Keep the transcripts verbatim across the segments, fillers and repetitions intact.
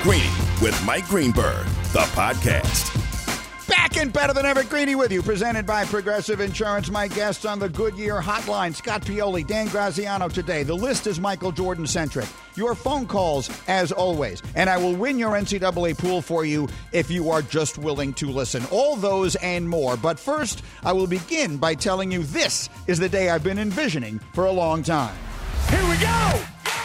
Greeny with Mike Greenberg, the podcast. Back and better than ever, Greeny with you, presented by Progressive Insurance. My guests on the Goodyear Hotline, Scott Pioli, Dan Graziano today. The list is Michael Jordan-centric. Your phone calls, as always. And I will win your N C double A pool for you if you are just willing to listen. All those and more. But first, I will begin by telling you this is the day I've been envisioning for a long time. Here we go!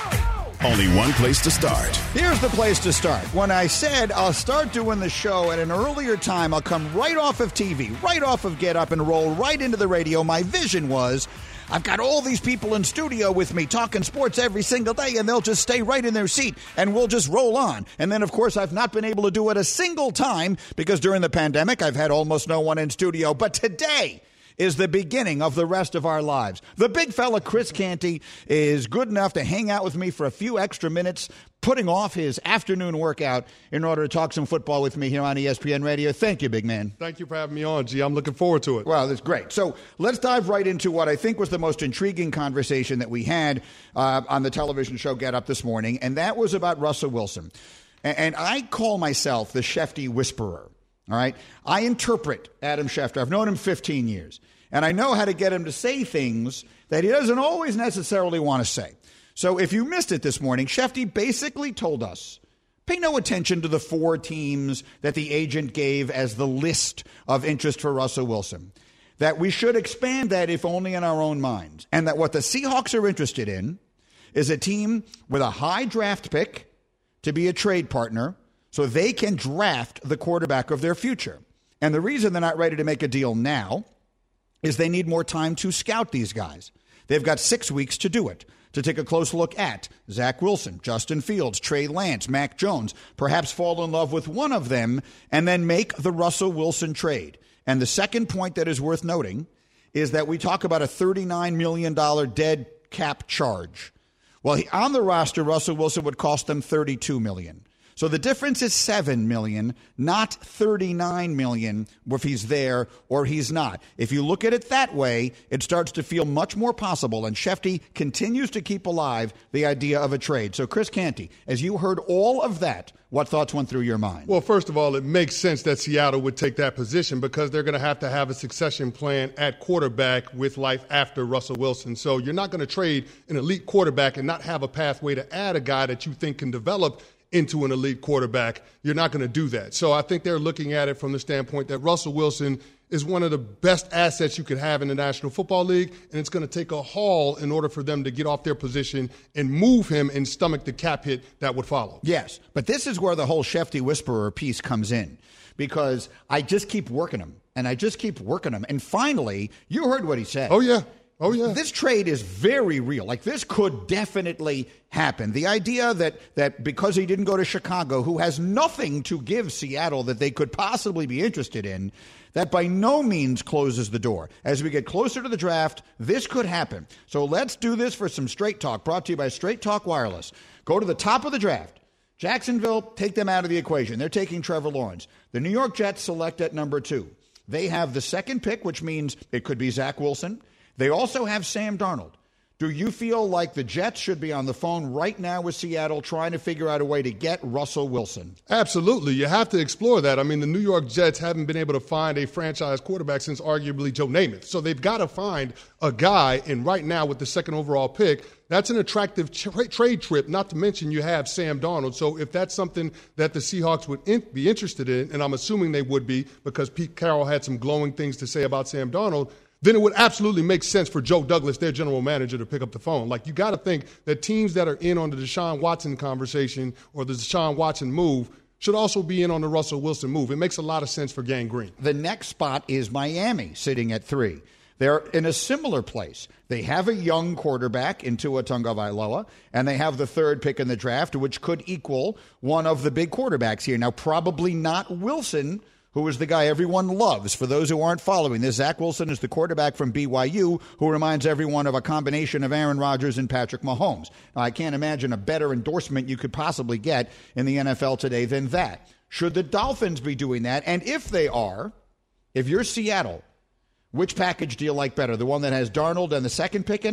Only one place to start. Here's the place to start. When I said I'll start doing the show at an earlier time, I'll come right off of T V, right off of Get Up and roll right into the radio. My vision was I've got all these people in studio with me talking sports every single day, and they'll just stay right in their seat, and we'll just roll on. And then, of course, I've not been able to do it a single time because during the pandemic, I've had almost no one in studio. But today is the beginning of the rest of our lives. The big fella, Chris Canty, is good enough to hang out with me for a few extra minutes, putting off his afternoon workout in order to talk some football with me here on E S P N Radio. Thank you, big man. Thank you for having me on, G. I'm looking forward to it. Well, that's great. So let's dive right into what I think was the most intriguing conversation that we had uh, on the television show Get Up this morning, and that was about Russell Wilson. And, and I call myself the Shefty Whisperer. All right. I interpret Adam Schefter. I've known him fifteen years, and I know how to get him to say things that he doesn't always necessarily want to say. So if you missed it this morning, Shefty basically told us, pay no attention to the four teams that the agent gave as the list of interest for Russell Wilson, that we should expand that if only in our own minds, and that what the Seahawks are interested in is a team with a high draft pick to be a trade partner so they can draft the quarterback of their future. And the reason they're not ready to make a deal now is they need more time to scout these guys. They've got six weeks to do it, to take a close look at Zach Wilson, Justin Fields, Trey Lance, Mac Jones, perhaps fall in love with one of them, and then make the Russell Wilson trade. And the second point that is worth noting is that we talk about a thirty-nine million dollars dead cap charge. Well, he, on the roster, Russell Wilson would cost them thirty-two million dollars. So the difference is seven million dollars, not thirty-nine million dollars if he's there or he's not. If you look at it that way, it starts to feel much more possible, and Shefty continues to keep alive the idea of a trade. So, Chris Canty, as you heard all of that, what thoughts went through your mind? Well, first of all, it makes sense that Seattle would take that position because they're going to have to have a succession plan at quarterback with life after Russell Wilson. So you're not going to trade an elite quarterback and not have a pathway to add a guy that you think can develop into an elite quarterback. You're not going to do that. So I think they're looking at it from the standpoint that Russell Wilson is one of the best assets you could have in the National Football League, and it's going to take a haul in order for them to get off their position and move him and stomach the cap hit that would follow. Yes, but this is where the whole Shefty Whisperer piece comes in, because I just keep working him, and I just keep working him. And finally, you heard what he said. Oh, yeah. Oh, yeah. This trade is very real. Like, this could definitely happen. The idea that that because he didn't go to Chicago, who has nothing to give Seattle that they could possibly be interested in, that by no means closes the door. As we get closer to the draft, this could happen. So let's do this for some Straight Talk, brought to you by Straight Talk Wireless. Go to the top of the draft. Jacksonville, take them out of the equation. They're taking Trevor Lawrence. The New York Jets select at number two. They have the second pick, which means it could be Zach Wilson. They also have Sam Darnold. Do you feel like the Jets should be on the phone right now with Seattle trying to figure out a way to get Russell Wilson? Absolutely. You have to explore that. I mean, the New York Jets haven't been able to find a franchise quarterback since arguably Joe Namath. So they've got to find a guy, and right now with the second overall pick, that's an attractive tra- trade trip, not to mention you have Sam Darnold. So if that's something that the Seahawks would in- be interested in, and I'm assuming they would be because Pete Carroll had some glowing things to say about Sam Darnold, then it would absolutely make sense for Joe Douglas, their general manager, to pick up the phone. Like, you got to think that teams that are in on the Deshaun Watson conversation or the Deshaun Watson move should also be in on the Russell Wilson move. It makes a lot of sense for Gang Green. The next spot is Miami, sitting at three. They're in a similar place. They have a young quarterback in Tua Tagovailoa, and they have the third pick in the draft, which could equal one of the big quarterbacks here. Now, probably not Wilson, who is the guy everyone loves. For those who aren't following this, Zach Wilson is the quarterback from B Y U who reminds everyone of a combination of Aaron Rodgers and Patrick Mahomes. Now, I can't imagine a better endorsement you could possibly get in the N F L today than that. Should the Dolphins be doing that? And if they are, if you're Seattle, which package do you like better? The one that has Darnold and the second pick in it,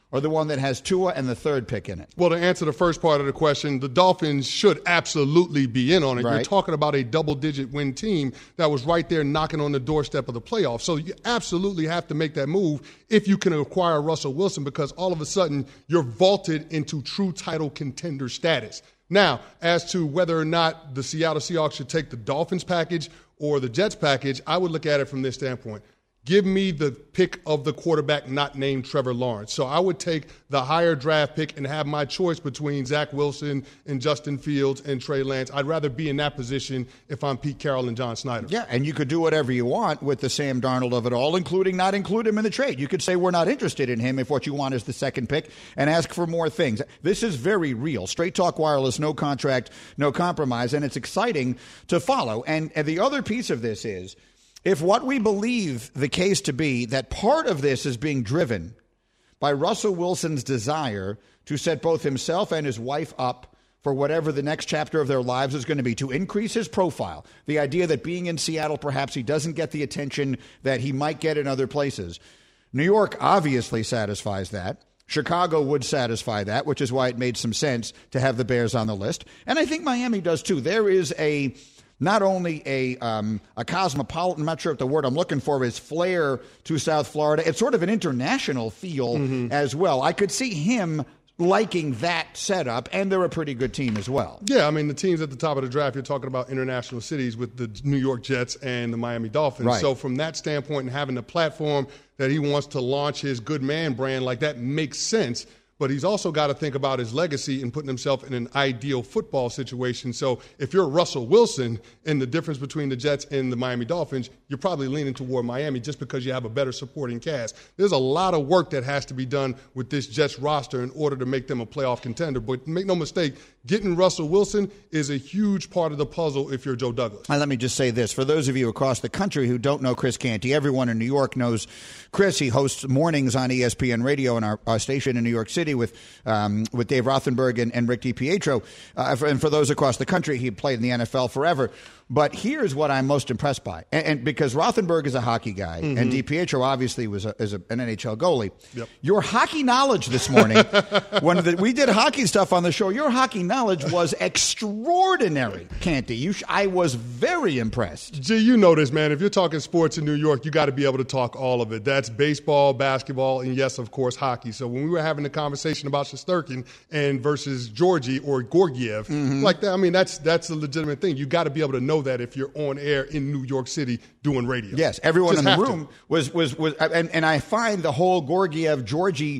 or the one that has Tua and the third pick in it? Well, to answer the first part of the question, the Dolphins should absolutely be in on it. Right. You're talking about a double-digit win team that was right there knocking on the doorstep of the playoffs. So you absolutely have to make that move if you can acquire Russell Wilson, because all of a sudden you're vaulted into true title contender status. Now, as to whether or not the Seattle Seahawks should take the Dolphins package or the Jets package, I would look at it from this standpoint. Give me the pick of the quarterback not named Trevor Lawrence. So I would take the higher draft pick and have my choice between Zach Wilson and Justin Fields and Trey Lance. I'd rather be in that position if I'm Pete Carroll and John Snyder. Yeah, and you could do whatever you want with the Sam Darnold of it all, including not include him in the trade. You could say we're not interested in him if what you want is the second pick, and ask for more things. This is very real. Straight Talk Wireless, no contract, no compromise, and it's exciting to follow. And, and the other piece of this is, if what we believe the case to be, that part of this is being driven by Russell Wilson's desire to set both himself and his wife up for whatever the next chapter of their lives is going to be, to increase his profile, the idea that being in Seattle, perhaps he doesn't get the attention that he might get in other places. New York obviously satisfies that. Chicago would satisfy that, which is why it made some sense to have the Bears on the list. And I think Miami does too. There is a... Not only a um, a cosmopolitan, I'm not sure if the word I'm looking for is flair to South Florida. It's sort of an international feel mm-hmm. as well. I could see him liking that setup, and they're a pretty good team as well. Yeah, I mean, the teams at the top of the draft, you're talking about international cities with the New York Jets and the Miami Dolphins. Right. So from that standpoint and having the platform that he wants to launch his good man brand, like that makes sense. But he's also got to think about his legacy and putting himself in an ideal football situation. So if you're Russell Wilson and the difference between the Jets and the Miami Dolphins, you're probably leaning toward Miami just because you have a better supporting cast. There's a lot of work that has to be done with this Jets roster in order to make them a playoff contender. But make no mistake, getting Russell Wilson is a huge part of the puzzle if you're Joe Douglas. And let me just say this. For those of you across the country who don't know Chris Canty, everyone in New York knows Chris. He hosts mornings on E S P N Radio and our, our station in New York City with um, with Dave Rothenberg and, and Rick DiPietro. Uh, for, and for those across the country, he played in the N F L forever. But here's what I'm most impressed by. And, and because Rothenberg is a hockey guy, mm-hmm. and DiPietro obviously was a, is a, an N H L goalie, yep. your hockey knowledge this morning, when the, we did hockey stuff on the show, your hockey knowledge was extraordinary, Canty. You sh- I was very impressed. Gee, you know this, man. If you're talking sports in New York, you got to be able to talk all of it. That's baseball, basketball, and yes, of course, hockey. So when we were having the conversation about Shesterkin and versus Georgie or Gorgiev, mm-hmm. like that, I mean, that's that's a legitimate thing. You got to be able to know that if you're on air in New York City doing radio. Yes, everyone Just in the have room to. was was was, and and I find the whole Gorgiev Georgie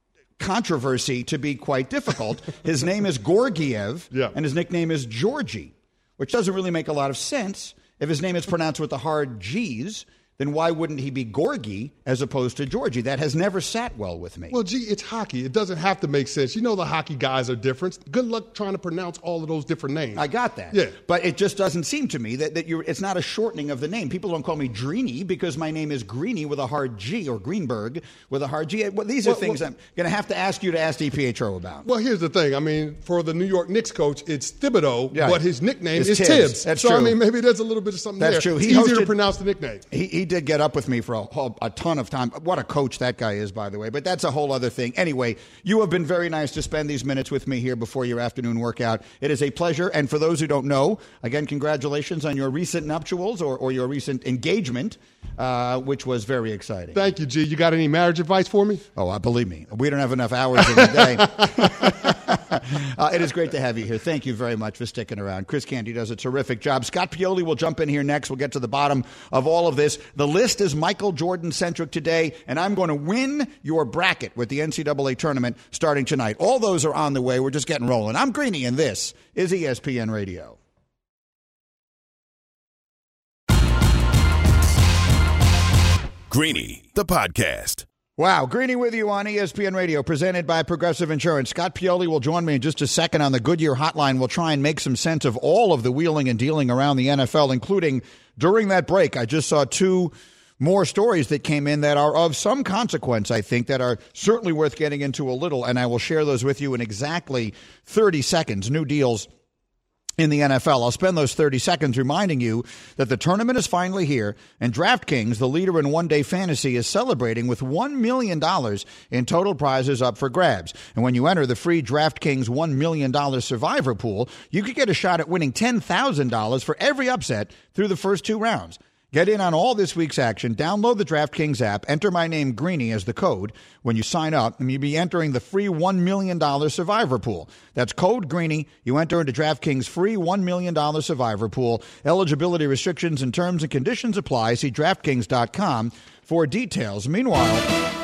controversy to be quite difficult. His name is Gorgiev, yeah. and his nickname is Georgie, which doesn't really make a lot of sense. If his name is pronounced with the hard G's, then why wouldn't he be Gorgie as opposed to Georgie? That has never sat well with me. Well, gee, it's hockey. It doesn't have to make sense. You know the hockey guys are different. Good luck trying to pronounce all of those different names. I got that. Yeah. But it just doesn't seem to me that, that you're, it's not a shortening of the name. People don't call me Dreeny because my name is Greeny with a hard G, or Greenberg with a hard G. Well, these are well, things well, I'm going to have to ask you to ask DiPietro about. Well, here's the thing. I mean, for the New York Knicks coach, it's Thibodeau, yeah. but his nickname it's is Tibbs. Tibbs. That's so, true. I mean, maybe there's a little bit of something That's there. true. He It's easier hosted, to pronounce the nickname. He, he did get up with me for a, a ton of time. What a coach that guy is, by the way. But that's a whole other thing. Anyway, you have been very nice to spend these minutes with me here before your afternoon workout. It is a pleasure. And for those who don't know, again, congratulations on your recent nuptials or, or your recent engagement, uh, which was very exciting. Thank you, G. You got any marriage advice for me? Oh, uh, believe me, we don't have enough hours in the day. uh, it is great to have you here. Thank you very much for sticking around. Chris Canty does a terrific job. Scott Pioli will jump in here next. We'll get to the bottom of all of this. The list is Michael Jordan-centric today, and I'm going to win your bracket with the N C double A tournament starting tonight. All those are on the way. We're just getting rolling. I'm Greeny, and this is E S P N Radio. Greeny, the podcast. Wow, Greeny with you on E S P N Radio, presented by Progressive Insurance. Scott Pioli will join me in just a second on the Goodyear Hotline. We'll try and make some sense of all of the wheeling and dealing around the N F L, including during that break. I just saw two more stories that came in that are of some consequence, I think, that are certainly worth getting into a little, and I will share those with you in exactly thirty seconds. New deals in the N F L. I'll spend those thirty seconds reminding you that the tournament is finally here, and DraftKings, the leader in one-day fantasy, is celebrating with one million dollars in total prizes up for grabs. And when you enter the free DraftKings one million dollars Survivor Pool, you could get a shot at winning ten thousand dollars for every upset through the first two rounds. Get in on all this week's action. Download the DraftKings app. Enter my name, Greeny, as the code when you sign up, and you'll be entering the free one million dollars Survivor Pool. That's code Greeny. You enter into DraftKings' free one million dollars Survivor Pool. Eligibility restrictions and terms and conditions apply. See DraftKings dot com for details. Meanwhile,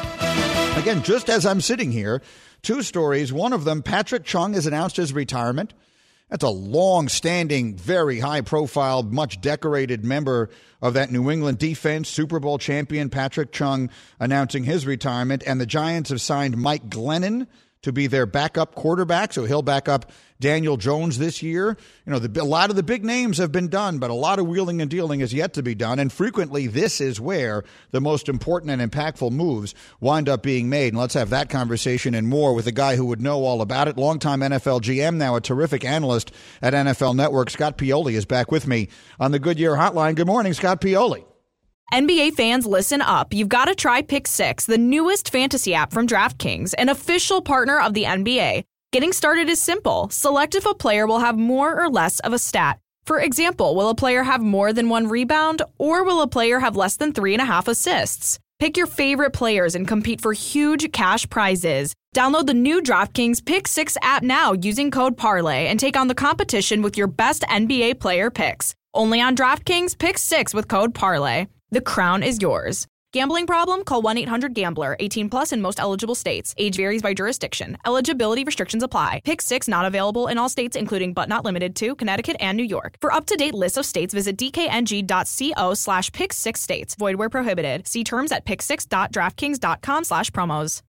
again, just as I'm sitting here, two stories. One of them, Patrick Chung has announced his retirement. That's a long-standing, very high-profile, much-decorated member of that New England defense, Super Bowl champion Patrick Chung announcing his retirement. And the Giants have signed Mike Glennon to be their backup quarterback, so he'll back up Daniel Jones this year. You know, the, a lot of the big names have been done, but a lot of wheeling and dealing is yet to be done. And frequently, this is where the most important and impactful moves wind up being made. And let's have that conversation and more with a guy who would know all about it. Longtime N F L G M, now a terrific analyst at N F L Network. Scott Pioli is back with me on the Goodyear Hotline. Good morning, Scott Pioli. N B A fans, listen up. You've got to try Pick Six, the newest fantasy app from DraftKings, an official partner of the N B A. Getting started is simple. Select if a player will have more or less of a stat. For example, will a player have more than one rebound, or will a player have less than three and a half assists? Pick your favorite players and compete for huge cash prizes. Download the new DraftKings Pick Six app now using code Parlay and take on the competition with your best N B A player picks. Only on DraftKings Pick Six with code Parlay. The crown is yours. Gambling problem? Call one eight hundred gambler. eighteen plus in most eligible states. Age varies by jurisdiction. Eligibility restrictions apply. Pick Six not available in all states, including but not limited to Connecticut and New York. For up-to-date lists of states, visit dkng.co slash pick six states. Void where prohibited. See terms at pick six dot draftkings dot com slash promos.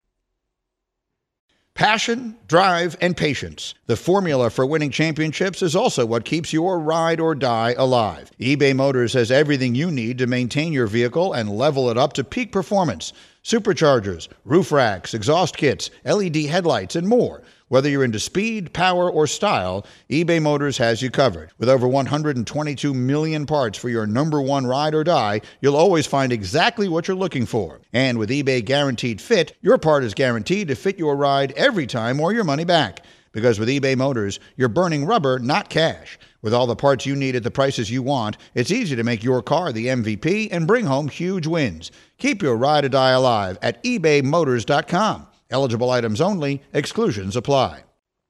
Passion, drive, and patience. The formula for winning championships is also what keeps your ride or die alive. eBay Motors has everything you need to maintain your vehicle and level it up to peak performance. Superchargers, roof racks, exhaust kits, L E D headlights, and more. Whether you're into speed, power, or style, eBay Motors has you covered. With over one hundred twenty-two million parts for your number one ride or die, you'll always find exactly what you're looking for. And with eBay Guaranteed Fit, your part is guaranteed to fit your ride every time or your money back. Because with eBay Motors, you're burning rubber, not cash. With all the parts you need at the prices you want, it's easy to make your car the M V P and bring home huge wins. Keep your ride or die alive at ebay motors dot com. Eligible items only. Exclusions apply.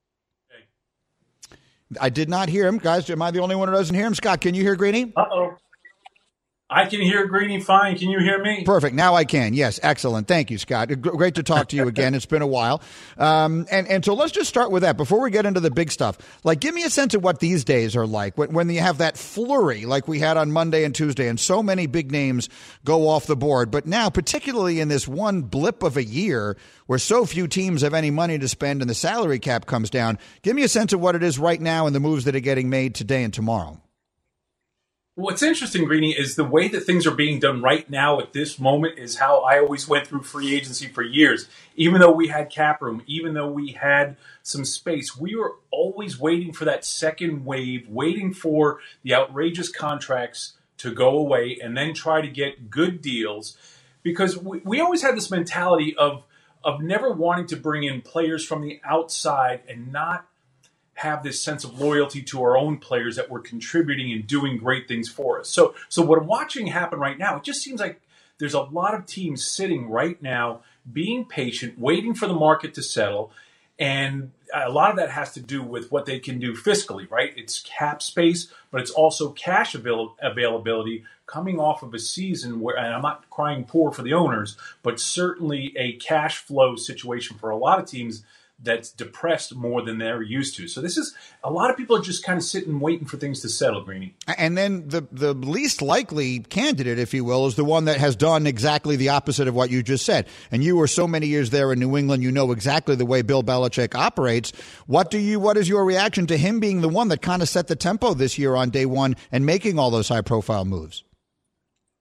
I did not hear him. Guys, am I the only one who doesn't hear him? Scott, can you hear Greeny? Uh-oh. I can hear Greeny fine. Can you hear me? Perfect. Now I can. Yes. Excellent. Thank you, Scott. Great to talk to you again. It's been a while. Um, and, and so let's just start with that before we get into the big stuff. Like, give me a sense of what these days are like when, when you have that flurry like we had on Monday and Tuesday and so many big names go off the board. But now, particularly in this one blip of a year where so few teams have any money to spend and the salary cap comes down, give me a sense of what it is right now and the moves that are getting made today and tomorrow. What's interesting, Greeny, is the way that things are being done right now at this moment is how I always went through free agency for years. Even though we had cap room, even though we had some space, we were always waiting for that second wave, waiting for the outrageous contracts to go away and then try to get good deals. Because we, we always had this mentality of, of never wanting to bring in players from the outside and not have this sense of loyalty to our own players that were contributing and doing great things for us. So, so what I'm watching happen right now, it just seems like there's a lot of teams sitting right now, being patient, waiting for the market to settle. And a lot of that has to do with what they can do fiscally, right? It's cap space, but it's also cash avail- availability coming off of a season where, and I'm not crying poor for the owners, but certainly a cash flow situation for a lot of teams that's depressed more than they're used to. So this is, a lot of people are just kind of sitting waiting for things to settle, Greeny. And then the, the least likely candidate, if you will, is the one that has done exactly the opposite of what you just said. And you were so many years there in New England, you know exactly the way Bill Belichick operates. What do you, what is your reaction to him being the one that kind of set the tempo this year on day one and making all those high profile moves?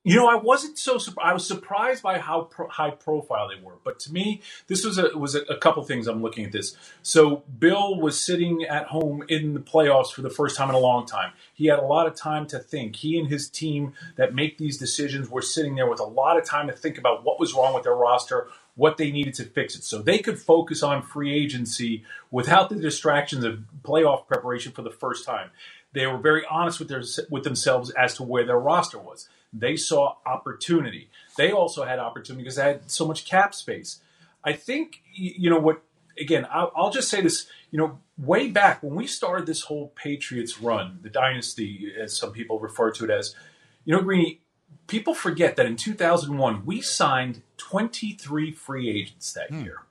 You know, I wasn't so surprised. I was surprised by how pro- high profile they were. But to me, this was a was a, a couple things. I'm looking at this. So Bill was sitting at home in the playoffs for the first time in a long time. He had a lot of time to think. He and his team that make these decisions were sitting there with a lot of time to think about what was wrong with their roster, what they needed to fix it. So they could focus on free agency without the distractions of playoff preparation for the first time. They were very honest with their with themselves as to where their roster was. They saw opportunity. They also had opportunity because they had so much cap space. I think, you know what, again, I'll, I'll just say this, you know, way back when we started this whole Patriots run, the dynasty, as some people refer to it as, you know, Greeny, people forget that in two thousand one, we signed twenty-three free agents that hmm. year.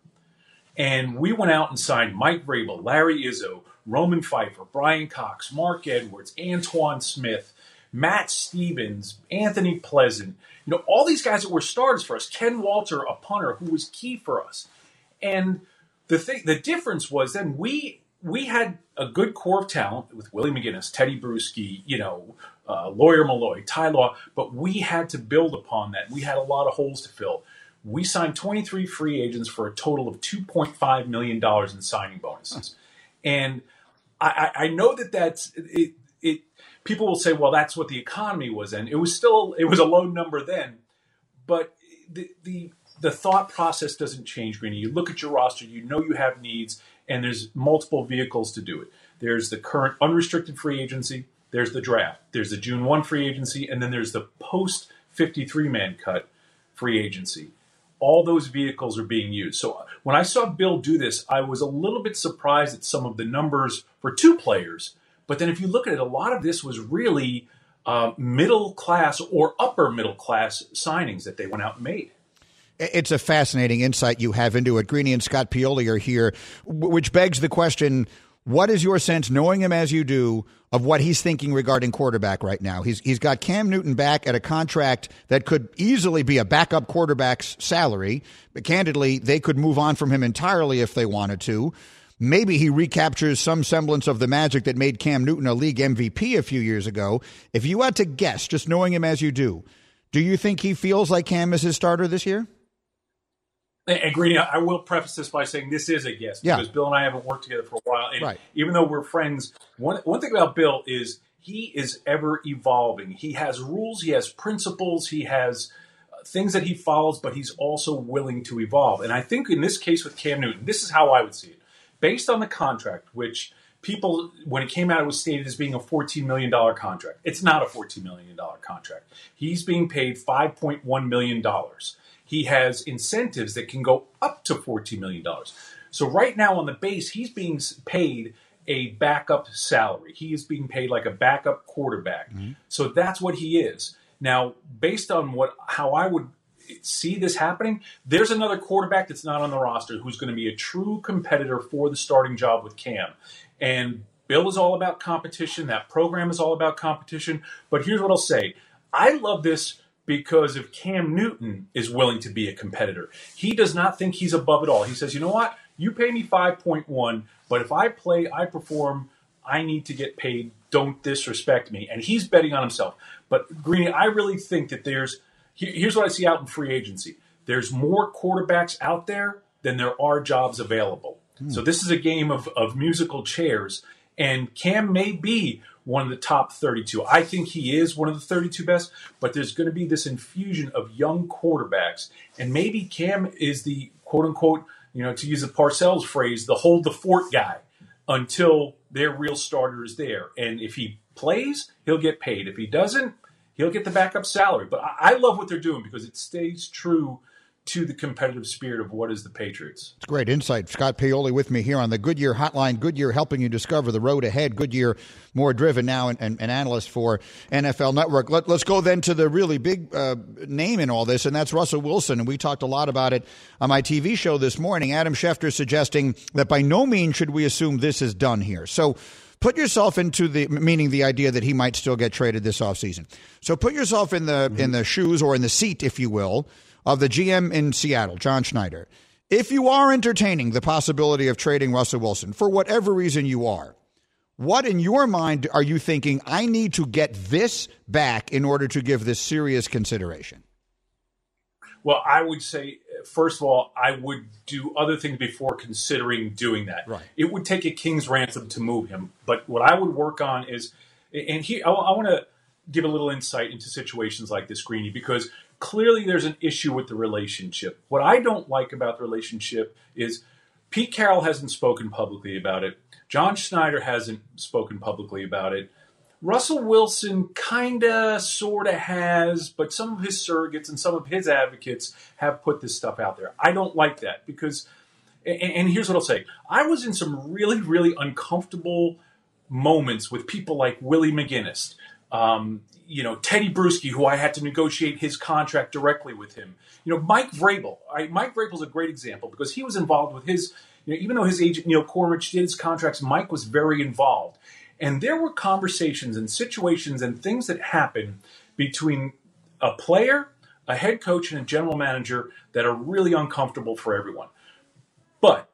And we went out and signed Mike Vrabel, Larry Izzo, Roman Pfeiffer, Brian Cox, Mark Edwards, Antoine Smith, Matt Stevens, Anthony Pleasant, you know, all these guys that were starters for us. Ken Walter, a punter who was key for us. And the thing, the difference was then we we had a good core of talent with Willie McGinnis, Teddy Bruschi, you know, uh, Lawyer Malloy, Ty Law, but we had to build upon that. We had a lot of holes to fill. We signed twenty-three free agents for a total of two point five million dollars in signing bonuses. And I, I know that that's it, it. People will say, well, that's what the economy was then. It was still, it was a low number then, but the the the thought process doesn't change, Greeny. You look at your roster, you know you have needs, and there's multiple vehicles to do it. There's the current unrestricted free agency, there's the draft, there's the June first free agency, and then there's the post fifty-three man cut free agency. All those vehicles are being used. So when I saw Bill do this, I was a little bit surprised at some of the numbers for two players. But then if you look at it, a lot of this was really uh, middle class or upper middle class signings that they went out and made. It's a fascinating insight you have into it. Greeny and Scott Pioli are here, which begs the question, what is your sense, knowing him as you do, of what he's thinking regarding quarterback right now? He's He's got Cam Newton back at a contract that could easily be a backup quarterback's salary. But candidly, they could move on from him entirely if they wanted to. Maybe he recaptures some semblance of the magic that made Cam Newton a league M V P a few years ago. If you had to guess, just knowing him as you do, do you think he feels like Cam is his starter this year? And Greeny, I will preface this by saying this is a guess because yeah. Bill and I haven't worked together for a while. And right. even though we're friends, one, one thing about Bill is he is ever evolving. He has rules, he has principles, he has uh, things that he follows, but he's also willing to evolve. And I think in this case with Cam Newton, this is how I would see it. Based on the contract, which people, when it came out, it was stated as being a fourteen million dollars contract. It's not a fourteen million dollars contract. He's being paid five point one million dollars. He has incentives that can go up to fourteen million dollars. So right now on the base, he's being paid a backup salary. He is being paid like a backup quarterback. Mm-hmm. So that's what he is. Now, based on what how I would see this happening, there's another quarterback that's not on the roster who's going to be a true competitor for the starting job with Cam. And Bill is all about competition. That program is all about competition. But here's what I'll say. I love this because if Cam Newton is willing to be a competitor, he does not think he's above it all. He says, you know what? You pay me five point one, but if I play, I perform, I need to get paid. Don't disrespect me. And he's betting on himself. But Greeny, I really think that there's, here's what I see out in free agency. There's more quarterbacks out there than there are jobs available. Hmm. So this is a game of, of musical chairs, and Cam may be one of the top thirty-two. I think he is one of the thirty-two best, but there's going to be this infusion of young quarterbacks, and maybe Cam is the quote-unquote, you know, to use the Parcells phrase, the hold the fort guy until their real starter is there. And if he plays, he'll get paid. If he doesn't, he'll get the backup salary. But I, I love what they're doing because it stays true to the competitive spirit of what is the Patriots. It's great insight. Scott Pioli with me here on the Goodyear Hotline. Goodyear helping you discover the road ahead. Goodyear more driven now and an analyst for N F L Network. Let, let's go then to the really big uh, name in all this, and that's Russell Wilson. And we talked a lot about it on my T V show this morning. Adam Schefter suggesting that by no means should we assume this is done here. So put yourself into the, meaning the idea that he might still get traded this offseason. So put yourself in the mm-hmm. in the shoes or in the seat, if you will, of the G M in Seattle, John Schneider. If you are entertaining the possibility of trading Russell Wilson, for whatever reason you are, What in your mind are you thinking, I need to get this back in order to give this serious consideration? Well, I would say, first of all, I would do other things before considering doing that. Right. It would take a king's ransom to move him. But what I would work on is, and here, I, I want to give a little insight into situations like this, Greeny, because clearly there's an issue with the relationship. What I don't like about the relationship is Pete Carroll hasn't spoken publicly about it. John Schneider hasn't spoken publicly about it. Russell Wilson kind of, sort of has, but some of his surrogates and some of his advocates have put this stuff out there. I don't like that because, and, and here's what I'll say. I was in some really, really uncomfortable moments with people like Willie McGinnis, um, you know, Teddy Bruschi, who I had to negotiate his contract directly with him. You know, Mike Vrabel. I, Mike Vrabel's a great example because he was involved with his, you know, even though his agent, Neil Cormich, did his contracts, Mike was very involved. And there were conversations and situations and things that happened between a player, a head coach, and a general manager that are really uncomfortable for everyone. But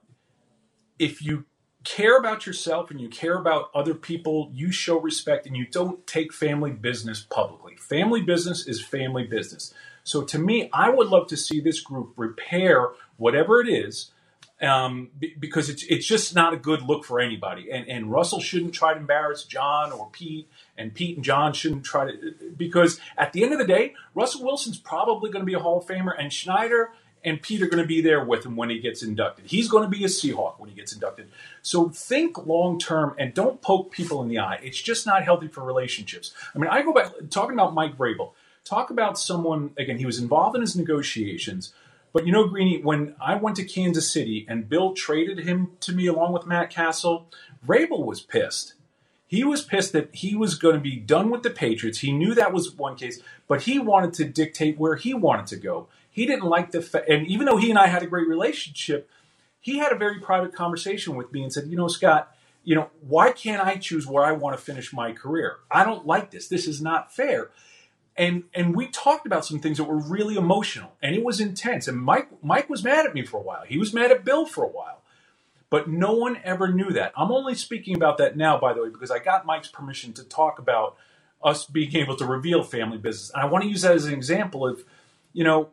if you care about yourself and you care about other people, you show respect and you don't take family business publicly. Family business is family business. So to me, I would love to see this group repair whatever it is, Um, because it's it's just not a good look for anybody. And and Russell shouldn't try to embarrass John or Pete, and Pete and John shouldn't try to, because at the end of the day, Russell Wilson's probably going to be a Hall of Famer, and Schneider and Pete are going to be there with him when he gets inducted. He's going to be a Seahawk when he gets inducted. So think long term and don't poke people in the eye. It's just not healthy for relationships. I mean, I go back, talking about Mike Vrabel, talk about someone, again, he was involved in his negotiations. But, you know, Greeny, when I went to Kansas City and Bill traded him to me along with Matt Castle, Vrabel was pissed. He was pissed that he was going to be done with the Patriots. He knew that was one case, but he wanted to dictate where he wanted to go. He didn't like the fa- – and even though he and I had a great relationship, he had a very private conversation with me and said, you know, Scott, you know, why can't I choose where I want to finish my career? I don't like this. This is not fair. And and we talked about some things that were really emotional, and it was intense. And Mike Mike was mad at me for a while. He was mad at Bill for a while. But no one ever knew that. I'm only speaking about that now, by the way, because I got Mike's permission to talk about us being able to reveal family business. And I want to use that as an example of, you know,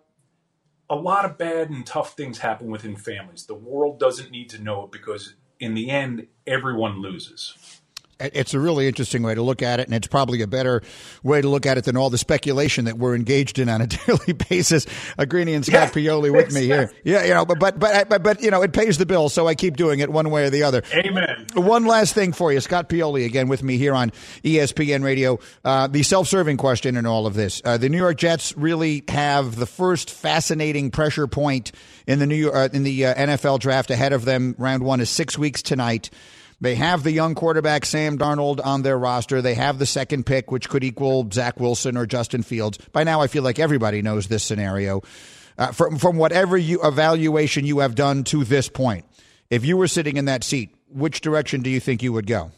a lot of bad and tough things happen within families. The world doesn't need to know it because in the end, everyone loses. It's a really interesting way to look at it, and it's probably a better way to look at it than all the speculation that we're engaged in on a daily basis. Uh, Greeny and Scott yeah, Pioli with me here. Yeah, you know, but, but but but but you know, it pays the bill, so I keep doing it one way or the other. Amen. One last thing for you, Scott Pioli again with me here on E S P N Radio. Uh, the self-serving question in all of this: uh, the New York Jets really have the first fascinating pressure point in the New York, uh, in the uh, N F L draft ahead of them. Round one is six weeks tonight. They have the young quarterback Sam Darnold on their roster. They have the second pick, which could equal Zach Wilson or Justin Fields. By now, I feel like everybody knows this scenario. Uh, from, from whatever you, evaluation you have done to this point, if you were sitting in that seat, which direction do you think you would go?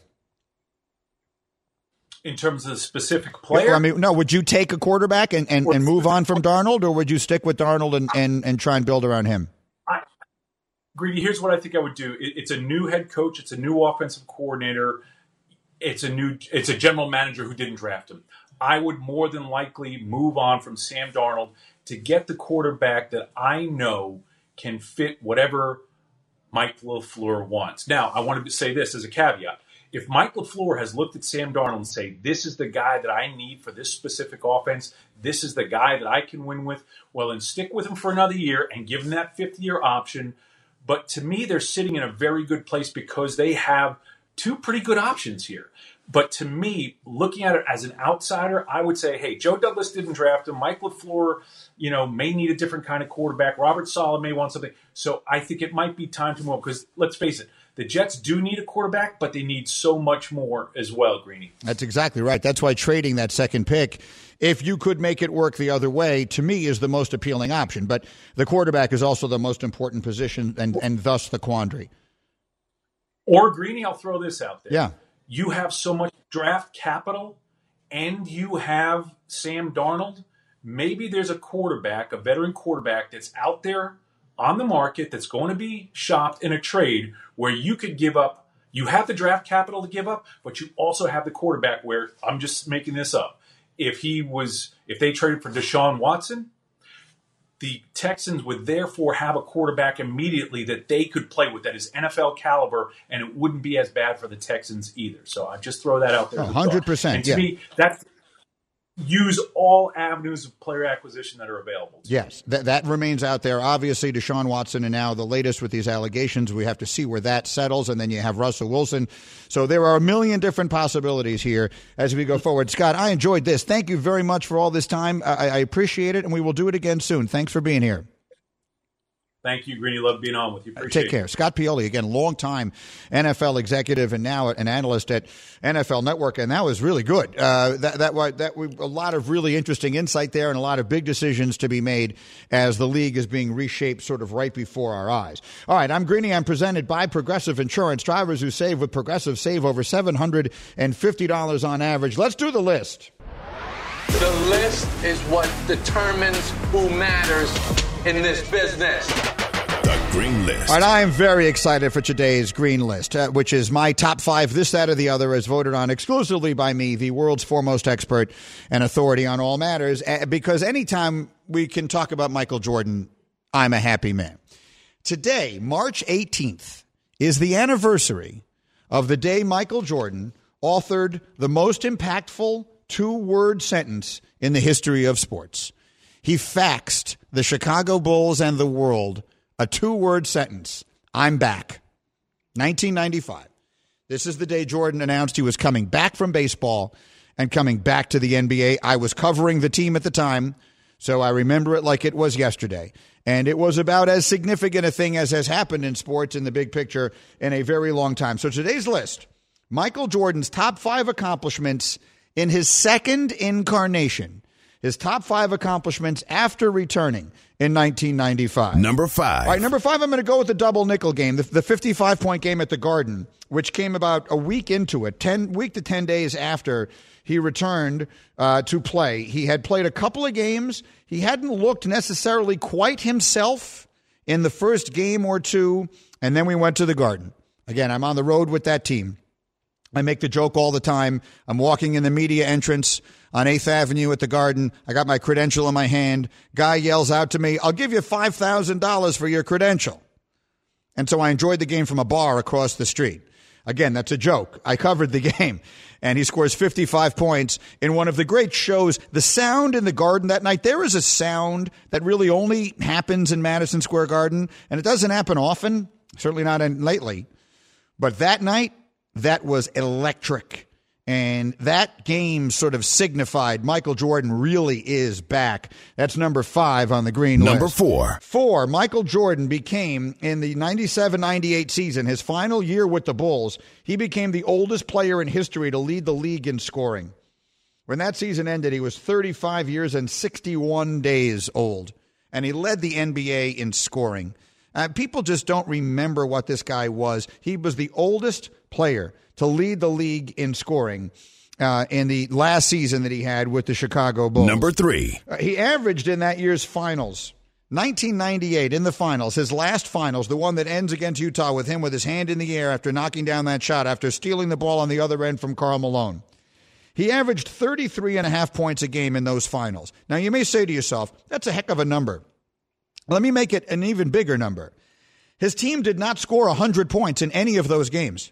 In terms of the specific player? I mean, no, would you take a quarterback and, and, and move on from Darnold, or would you stick with Darnold and, and, and try and build around him? Greedy, here's what I think I would do. It's a new head coach. It's a new offensive coordinator. It's a new. It's a general manager who didn't draft him. I would more than likely move on from Sam Darnold to get the quarterback that I know can fit whatever Mike LaFleur wants. Now, I want to say this as a caveat. If Mike LaFleur has looked at Sam Darnold and say, this is the guy that I need for this specific offense, this is the guy that I can win with, well, then stick with him for another year and give him that fifth-year option. But to me, they're sitting in a very good place because they have two pretty good options here. But to me, looking at it as an outsider, I would say, hey, Joe Douglas didn't draft him. Mike LaFleur, you know, may need a different kind of quarterback. Robert Saleh may want something. So I think it might be time to move because, let's face it, the Jets do need a quarterback, but they need so much more as well, Greeny. That's exactly right. That's why trading that second pick, if you could make it work the other way, to me is the most appealing option. But the quarterback is also the most important position and, and thus the quandary. Or, Greeny, I'll throw this out there. Yeah. You have so much draft capital and you have Sam Darnold. Maybe there's a quarterback, a veteran quarterback that's out there on the market that's going to be shopped in a trade where you could give up you have the draft capital to give up, but you also have the quarterback where, I'm just making this up, if he was, if they traded for Deshaun Watson, the Texans would therefore have a quarterback immediately that they could play with that is N F L caliber, and it wouldn't be as bad for the Texans either. So I just throw that out there. one hundred percent. And to yeah. me, that's use all avenues of player acquisition that are available. Yes, that that remains out there. Obviously, Deshaun Watson, and now the latest with these allegations, we have to see where that settles. And then you have Russell Wilson. So there are a million different possibilities here as we go forward. Scott, I enjoyed this. Thank you very much for all this time. I, I appreciate it, and we will do it again soon. Thanks for being here. Thank you, Greeny. Love being on with you. Appreciate Take care. it. Scott Pioli, again, longtime N F L executive and now an analyst at N F L Network, and that was really good. Uh, that that that we, a lot of really interesting insight there, and a lot of big decisions to be made as the league is being reshaped, sort of right before our eyes. All right, I'm Greeny. I'm presented by Progressive Insurance. Drivers who save with Progressive save over seven hundred fifty dollars on average. Let's do the list. The list is what determines who matters in this business. The Green List. All right, I am very excited for today's Green List, uh, which is my top five, this, that, or the other, as voted on exclusively by me, the world's foremost expert and authority on all matters, uh, because anytime we can talk about Michael Jordan, I'm a happy man. Today, March eighteenth, is the anniversary of the day Michael Jordan authored the most impactful two-word sentence in the history of sports. He faxed the Chicago Bulls and the world a two-word sentence: I'm back. nineteen ninety-five. This is the day Jordan announced he was coming back from baseball and coming back to the N B A. I was covering the team at the time, so I remember it like it was yesterday. And it was about as significant a thing as has happened in sports in the big picture in a very long time. So today's list, Michael Jordan's top five accomplishments in his second incarnation. His top five accomplishments after returning in nineteen ninety-five. Number five. All right, number five, I'm going to go with the double nickel game, the, the fifty-five point game at the Garden, which came about a week into it, ten week to ten days after he returned uh, to play. He had played a couple of games. He hadn't looked necessarily quite himself in the first game or two, and then we went to the Garden. Again, I'm on the road with that team. I make the joke all the time. I'm walking in the media entrance on eighth Avenue at the Garden. I got my credential in my hand. Guy yells out to me, "I'll give you five thousand dollars for your credential." And so I enjoyed the game from a bar across the street. Again, that's a joke. I covered the game. And he scores fifty-five points in one of the great shows. The sound in the Garden that night, there is a sound that really only happens in Madison Square Garden. And it doesn't happen often, certainly not in, lately. But that night, that was electric. And that game sort of signified Michael Jordan really is back. That's number five on the green list. Number four. Four, Michael Jordan became, in the ninety-seven ninety-eight season, his final year with the Bulls, he became the oldest player in history to lead the league in scoring. When that season ended, he was thirty-five years and sixty-one days old. And he led the N B A in scoring. Uh, people just don't remember what this guy was. He was the oldest player to lead the league in scoring uh, in the last season that he had with the Chicago Bulls. Number three. Uh, he averaged in that year's finals, nineteen ninety-eight, in the finals, his last finals, the one that ends against Utah with him with his hand in the air after knocking down that shot, after stealing the ball on the other end from Karl Malone. He averaged thirty-three and a half points a game in those finals. Now, you may say to yourself, that's a heck of a number. Let me make it an even bigger number. His team did not score one hundred points in any of those games.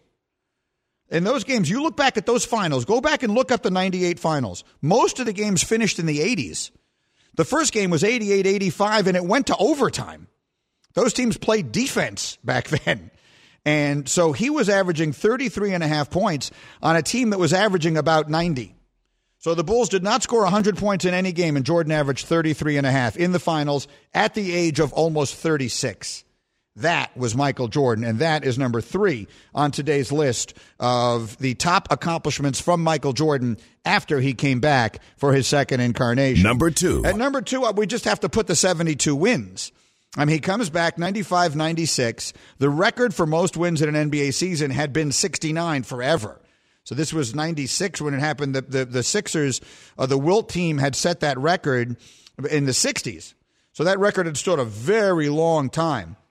In those games, you look back at those finals, go back and look up the ninety-eight finals. Most of the games finished in the eighties. The first game was eighty-eight eighty-five, and it went to overtime. Those teams played defense back then. And so he was averaging thirty-three and a half points on a team that was averaging about ninety. So the Bulls did not score one hundred points in any game, and Jordan averaged thirty-three and a half in the finals at the age of almost thirty-six. That was Michael Jordan, and that is number three on today's list of the top accomplishments from Michael Jordan after he came back for his second incarnation. Number two. At number two, we just have to put the seventy-two wins. I mean, he comes back ninety-five ninety-six. The record for most wins in an N B A season had been sixty-nine forever. So this was ninety-six when it happened. The, the, the Sixers, uh, the Wilt team, had set that record in the sixties. So that record had stood a very long time.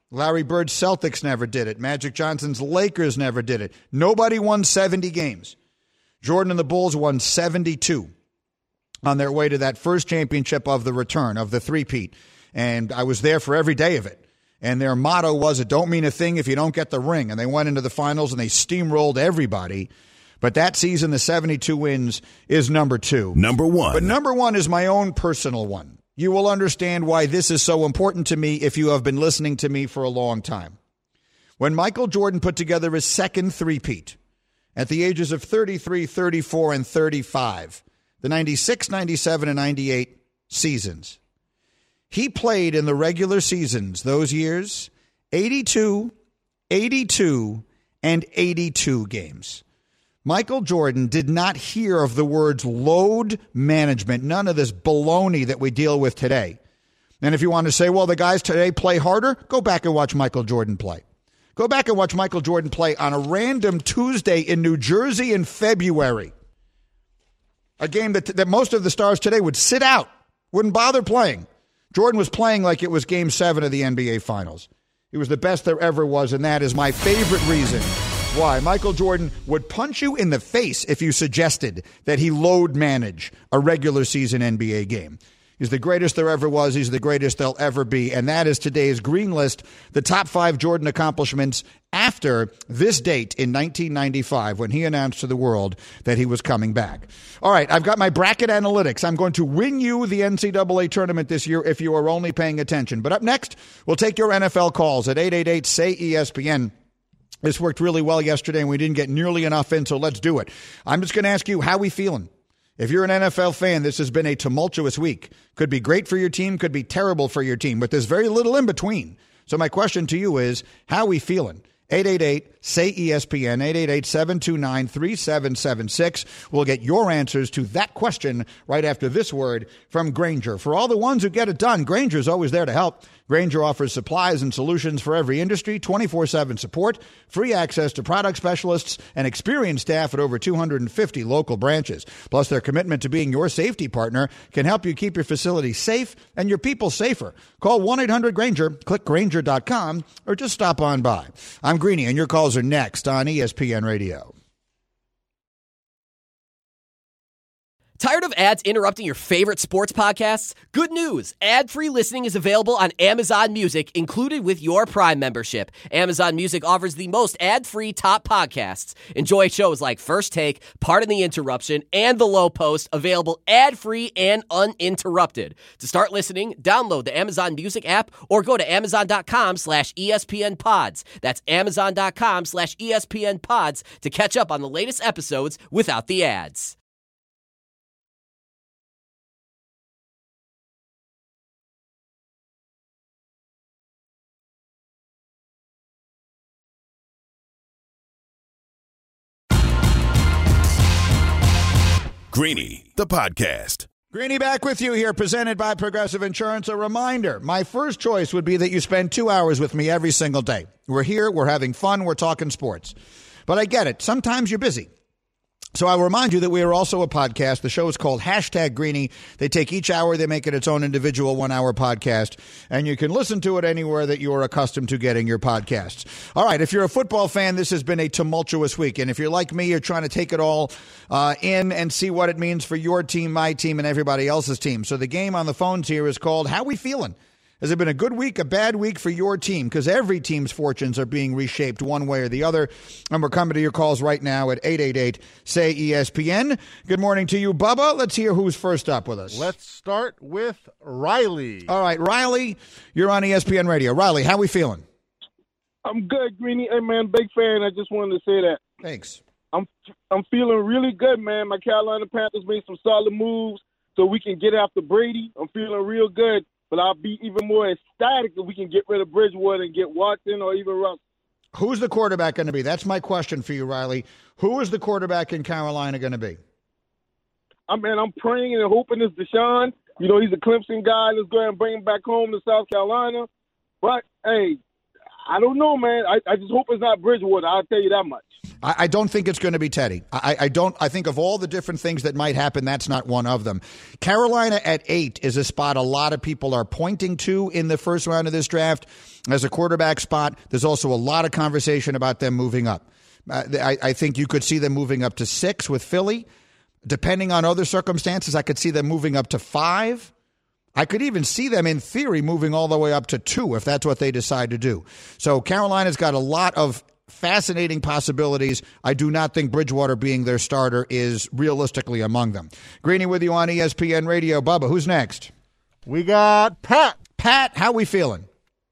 Larry Bird's Celtics never did it. Magic Johnson's Lakers never did it. Nobody won seventy games. Jordan and the Bulls won seventy-two on their way to that first championship of the return, of the three-peat. And I was there for every day of it. And their motto was, it don't mean a thing if you don't get the ring. And they went into the finals and they steamrolled everybody. But that season, the seventy-two wins is number two. Number one. But number one is my own personal one. You will understand why this is so important to me if you have been listening to me for a long time. When Michael Jordan put together his second three-peat at the ages of thirty-three, thirty-four, and thirty-five, the ninety-six, ninety-seven, and ninety-eight seasons, he played in the regular seasons those years eighty-two, eighty-two, and eighty-two games. Michael Jordan did not hear of the words load management, none of this baloney that we deal with today. And if you want to say, well, the guys today play harder, go back and watch Michael Jordan play. Go back and watch Michael Jordan play on a random Tuesday in New Jersey in February. A game that, that most of the stars today would sit out, wouldn't bother playing. Jordan was playing like it was Game seven of the N B A Finals. He was the best there ever was, and that is my favorite reason why Michael Jordan would punch you in the face if you suggested that he load manage a regular season N B A game. He's the greatest there ever was. He's the greatest there'll ever be. And that is today's Green List, the top five Jordan accomplishments after this date in nineteen ninety-five when he announced to the world that he was coming back. All right, I've got my bracket analytics. I'm going to win you the N C double A tournament this year if you are only paying attention. But up next, we'll take your N F L calls at eight eight eight, S A Y, E S P N. This worked really well yesterday, and we didn't get nearly enough in, so let's do it. I'm just going to ask you, how are we feeling? If you're an N F L fan, this has been a tumultuous week. Could be great for your team, could be terrible for your team, but there's very little in between. So my question to you is, how are we feeling? eight eight eight, S A Y, E S P N, eight eight eight, seven two nine, three seven seven six. We'll get your answers to that question right after this word from Grainger. For all the ones who get it done, Grainger's always there to help. Grainger offers supplies and solutions for every industry, twenty-four seven support, free access to product specialists, and experienced staff at over two hundred fifty local branches. Plus, their commitment to being your safety partner can help you keep your facility safe and your people safer. Call one eight hundred Grainger, click Grainger dot com, or just stop on by. I'm Greeny, and your calls are next on E S P N Radio. Tired of ads interrupting your favorite sports podcasts? Good news! Ad-free listening is available on Amazon Music, included with your Prime membership. Amazon Music offers the most ad-free top podcasts. Enjoy shows like First Take, Pardon the Interruption, and The Low Post, available ad-free and uninterrupted. To start listening, download the Amazon Music app or go to amazon.com slash ESPN pods. That's amazon.com slash ESPN pods to catch up on the latest episodes without the ads. Greeny, the podcast. Greeny back with you here, presented by Progressive Insurance. A reminder, my first choice would be that you spend two hours with me every single day. We're here, we're having fun, we're talking sports. But I get it. Sometimes you're busy. So I'll remind you that we are also a podcast. The show is called Hashtag Greeny. They take each hour, they make it its own individual one-hour podcast, and you can listen to it anywhere that you are accustomed to getting your podcasts. All right, if you're a football fan, this has been a tumultuous week, and if you're like me, you're trying to take it all uh, in and see what it means for your team, my team, and everybody else's team. So the game on the phones here is called How We Feeling? Has it been a good week, a bad week for your team? Because every team's fortunes are being reshaped one way or the other. And we're coming to your calls right now at eight eight eight, S A Y, E S P N. Good morning to you, Bubba. Let's hear who's first up with us. Let's start with Riley. All right, Riley, you're on E S P N Radio. Riley, how we feeling? I'm good, Greeny. Hey, man, big fan. I just wanted to say that. Thanks. I'm I'm feeling really good, man. My Carolina Panthers made some solid moves so we can get after Brady. I'm feeling real good. But I'll be even more ecstatic if we can get rid of Bridgewater and get Watson or even Russ. Who's the quarterback going to be? That's my question for you, Riley. Who is the quarterback in Carolina going to be? I mean, I'm praying and hoping it's Deshaun. You know, he's a Clemson guy. Let's go ahead and bring him back home to South Carolina. But, hey, I don't know, man. I, I just hope it's not Bridgewater. I'll tell you that much. I, I don't think it's going to be Teddy. I, I don't. I think of all the different things that might happen, that's not one of them. Carolina at eight is a spot a lot of people are pointing to in the first round of this draft. as a quarterback spot. There's also a lot of conversation about them moving up. Uh, I, I think you could see them moving up to six with Philly. Depending on other circumstances, I could see them moving up to five. I could even see them, in theory, moving all the way up to two if that's what they decide to do. So Carolina's got a lot of fascinating possibilities. I do not think Bridgewater being their starter is realistically among them. Greeny with you on E S P N Radio. Bubba, who's next? We got Pat. Pat, how we feeling?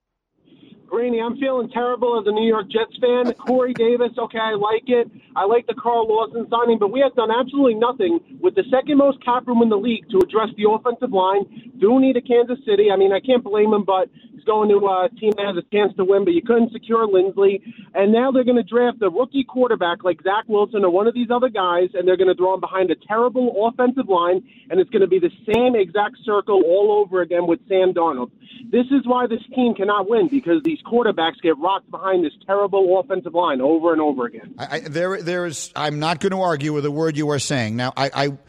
Greeny, I'm feeling terrible as a New York Jets fan. Corey Davis, okay, I like it. I like the Carl Lawson signing, but we have done absolutely nothing with the second most cap room in the league to address the offensive line. Do need a Kansas City. I mean, I can't blame him, but he's going to a team that has a chance to win, but you couldn't secure Lindsley. And now they're going to draft a rookie quarterback like Zach Wilson or one of these other guys, and they're going to throw him behind a terrible offensive line, and it's going to be the same exact circle all over again with Sam Darnold. This is why this team cannot win, because these quarterbacks get rocked behind this terrible offensive line over and over again. I, I, there, there is. I'm not going to argue with the word you are saying. Now, I, I,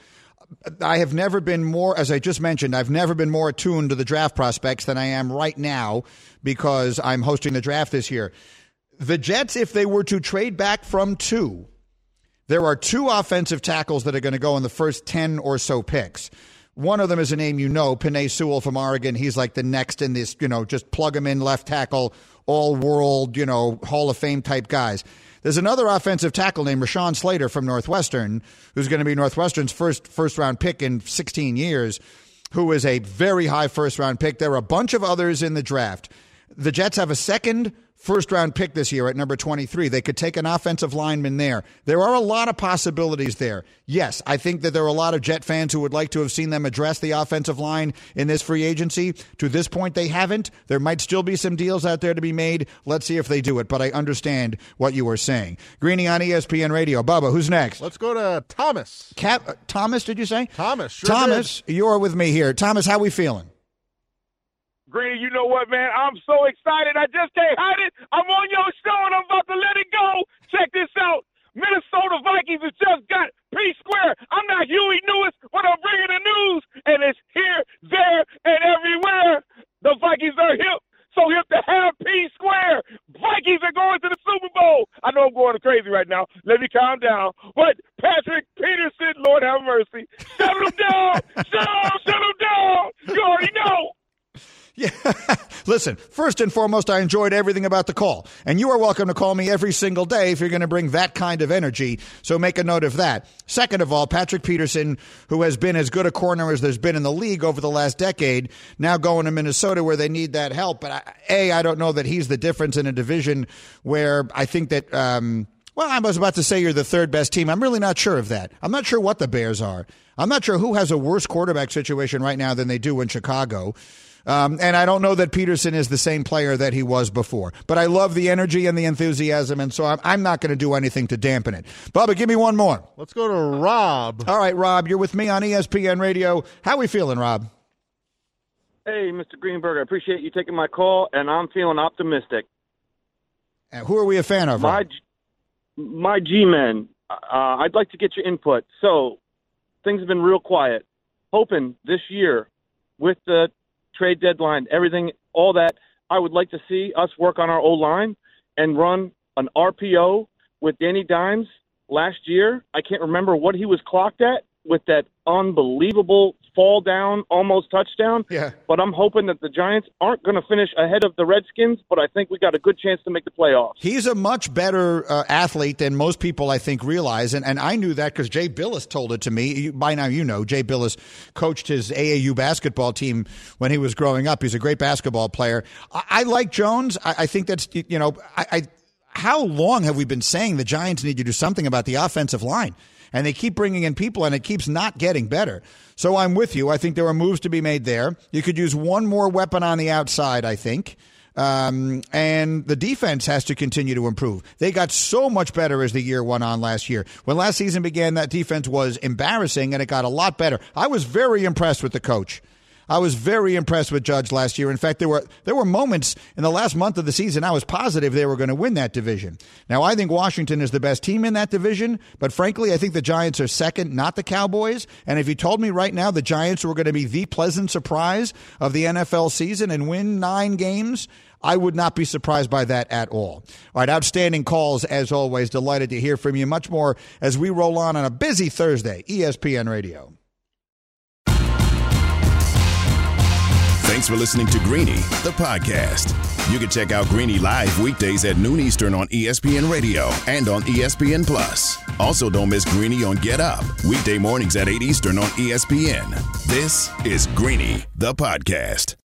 I have never been more, as I just mentioned, I've never been more attuned to the draft prospects than I am right now because I'm hosting the draft this year. The Jets, if they were to trade back from two, there are two offensive tackles that are going to go in the first ten or so picks. One of them is a name you know, Penei Sewell from Oregon. He's like the next in this, you know, just plug him in left tackle, all-world, you know, Hall of Fame type guys. There's another offensive tackle named Rashawn Slater from Northwestern, who's going to be Northwestern's first first-round pick in sixteen years, who is a very high first-round pick. There are a bunch of others in the draft. The Jets have a second first-round pick this year at number twenty-three. They could take an offensive lineman there. There are a lot of possibilities there. Yes, I think that there are a lot of Jet fans who would like to have seen them address the offensive line in this free agency. To this point, they haven't. There might still be some deals out there to be made. Let's see if they do it, but I understand what you are saying. Greeny on E S P N Radio. Bubba, who's next? Let's go to Thomas. Cap- uh, Thomas, did you say? Thomas, sure Thomas, did. You're with me here. Thomas, how we feeling? Greeny, you know what, man? I'm so excited. I just can't hide it. I'm on your show, and I'm about to let it go. Check this out. Minnesota Vikings have just got P-Square. I'm not Huey Lewis, but I'm bringing the news, and it's here, there, and everywhere. The Vikings are hip, so hip to have P-Square. Vikings are going to the Super Bowl. I know I'm going crazy right now. Let me calm down. But Patrick Peterson, Lord have mercy. Shut him down. Shut him, shut him down. You already know. Yeah. Listen, first and foremost, I enjoyed everything about the call. And you are welcome to call me every single day if you're going to bring that kind of energy. So make a note of that. Second of all, Patrick Peterson, who has been as good a corner as there's been in the league over the last decade, now going to Minnesota where they need that help. But, I, A, I don't know that he's the difference in a division where I think that um, – well, I was about to say you're the third best team. I'm really not sure of that. I'm not sure what the Bears are. I'm not sure who has a worse quarterback situation right now than they do in Chicago. Um, and I don't know that Peterson is the same player that he was before. But I love the energy and the enthusiasm, and so I'm, I'm not going to do anything to dampen it. Bubba, give me one more. Let's go to Rob. All right, Rob, you're with me on E S P N Radio. How are we feeling, Rob? Hey, Mister Greenberg, I appreciate you taking my call, and I'm feeling optimistic. Uh, who are we a fan of, Rob? My, my G-Men, uh, I'd like to get your input. So things have been real quiet. Hoping this year with the trade deadline, everything, all that, I would like to see us work on our O-line and run an R P O with Danny Dimes last year. I can't remember what he was clocked at with that unbelievable fall down, almost touchdown. Yeah. But I'm hoping that the Giants aren't going to finish ahead of the Redskins, but I think we got a good chance to make the playoffs. He's a much better uh, athlete than most people, I think, realize. And, and I knew that because Jay Billis told it to me. By now, you know, Jay Billis coached his A A U basketball team when he was growing up. He's a great basketball player. I, I like Jones. I, I think that's, you know, I, I how long have we been saying the Giants need to do something about the offensive line? And they keep bringing in people, and it keeps not getting better. So I'm with you. I think there are moves to be made there. You could use one more weapon on the outside, I think. Um, and the defense has to continue to improve. They got so much better as the year went on last year. When last season began, that defense was embarrassing, and it got a lot better. I was very impressed with the coach. I was very impressed with Judge last year. In fact, there were there were moments in the last month of the season I was positive they were going to win that division. Now, I think Washington is the best team in that division, but frankly, I think the Giants are second, not the Cowboys. And if you told me right now the Giants were going to be the pleasant surprise of the N F L season and win nine games, I would not be surprised by that at all. All right, outstanding calls as always. Delighted to hear from you. Much more as we roll on on a busy Thursday. E S P N Radio. Thanks for listening to Greeny, the podcast. You can check out Greeny live weekdays at noon Eastern on E S P N Radio and on E S P N Plus. Also, don't miss Greeny on Get Up, weekday mornings at eight Eastern on E S P N. This is Greeny, the podcast.